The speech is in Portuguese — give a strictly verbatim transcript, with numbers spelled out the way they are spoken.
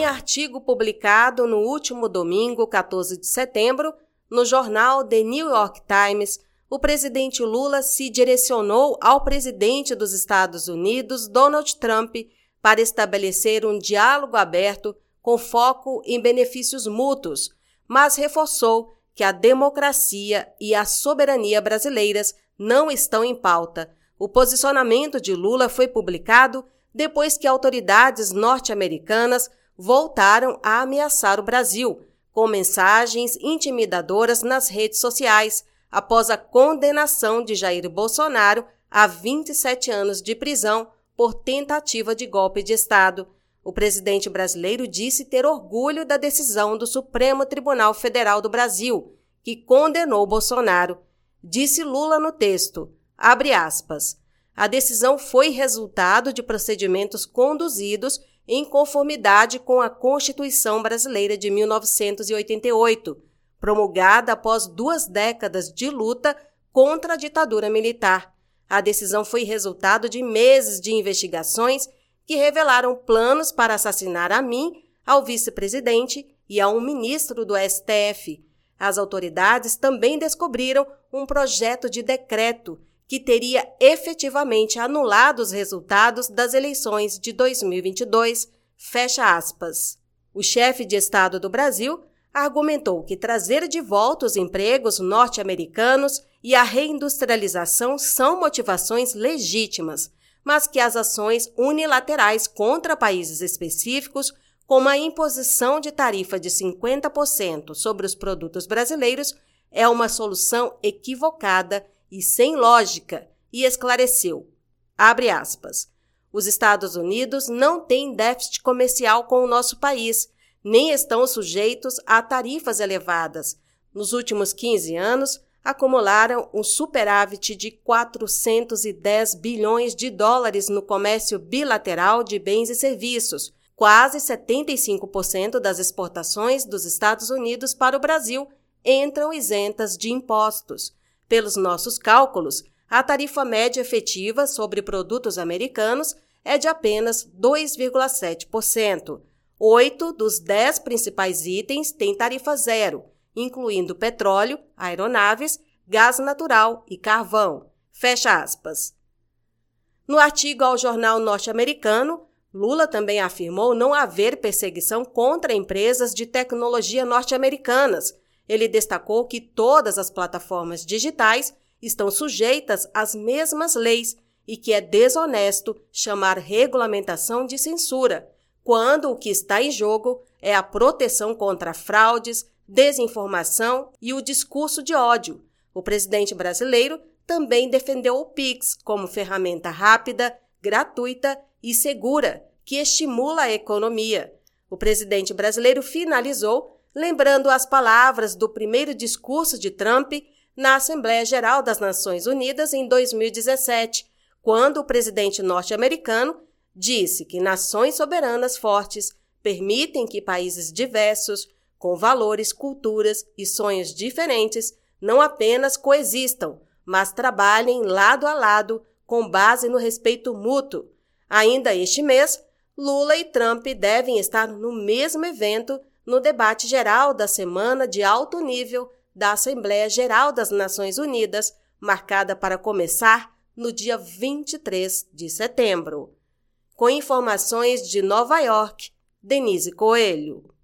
artigo publicado no último domingo, quatorze de setembro, no jornal The New York Times, o presidente Lula se direcionou ao presidente dos Estados Unidos, Donald Trump, para estabelecer um diálogo aberto com foco em benefícios mútuos, mas reforçou que a democracia e a soberania brasileiras não estão em pauta. O posicionamento de Lula foi publicado depois que autoridades norte-americanas voltaram a ameaçar o Brasil, com mensagens intimidadoras nas redes sociais, após a condenação de Jair Bolsonaro a vinte e sete anos de prisão por tentativa de golpe de Estado. O presidente brasileiro disse ter orgulho da decisão do Supremo Tribunal Federal do Brasil, que condenou Bolsonaro. Disse Lula no texto, abre aspas, a decisão foi resultado de procedimentos conduzidos em conformidade com a Constituição Brasileira de mil novecentos e oitenta e oito, promulgada após duas décadas de luta contra a ditadura militar. A decisão foi resultado de meses de investigações que revelaram planos para assassinar a mim, ao vice-presidente e a um ministro do S T F. As autoridades também descobriram um projeto de decreto que teria efetivamente anulado os resultados das eleições de dois mil e vinte e dois, fecha aspas. O chefe de Estado do Brasil argumentou que trazer de volta os empregos norte-americanos e a reindustrialização são motivações legítimas, mas que as ações unilaterais contra países específicos, como a imposição de tarifa de cinquenta por cento sobre os produtos brasileiros, é uma solução equivocada e sem lógica, e esclareceu, abre aspas, os Estados Unidos não têm déficit comercial com o nosso país, nem estão sujeitos a tarifas elevadas. Nos últimos quinze anos, acumularam um superávit de quatrocentos e dez bilhões de dólares no comércio bilateral de bens e serviços. Quase setenta e cinco por cento das exportações dos Estados Unidos para o Brasil entram isentas de impostos. Pelos nossos cálculos, a tarifa média efetiva sobre produtos americanos é de apenas dois vírgula sete por cento. Oito dos dez principais itens têm tarifa zero, incluindo petróleo, aeronaves, gás natural e carvão. Fecha aspas. No artigo ao jornal norte-americano, Lula também afirmou não haver perseguição contra empresas de tecnologia norte-americanas. Ele destacou que todas as plataformas digitais estão sujeitas às mesmas leis e que é desonesto chamar regulamentação de censura, quando o que está em jogo é a proteção contra fraudes, desinformação e o discurso de ódio. O presidente brasileiro também defendeu o Pix como ferramenta rápida, gratuita e segura, que estimula a economia. O presidente brasileiro finalizou lembrando as palavras do primeiro discurso de Trump na Assembleia Geral das Nações Unidas em dois mil e dezessete, quando o presidente norte-americano disse que nações soberanas fortes permitem que países diversos, com valores, culturas e sonhos diferentes, não apenas coexistam, mas trabalhem lado a lado com base no respeito mútuo. Ainda este mês, Lula e Trump devem estar no mesmo evento no debate geral da Semana de Alto Nível da Assembleia Geral das Nações Unidas, marcada para começar no dia vinte e três de setembro. Com informações de Nova York, Denise Coelho.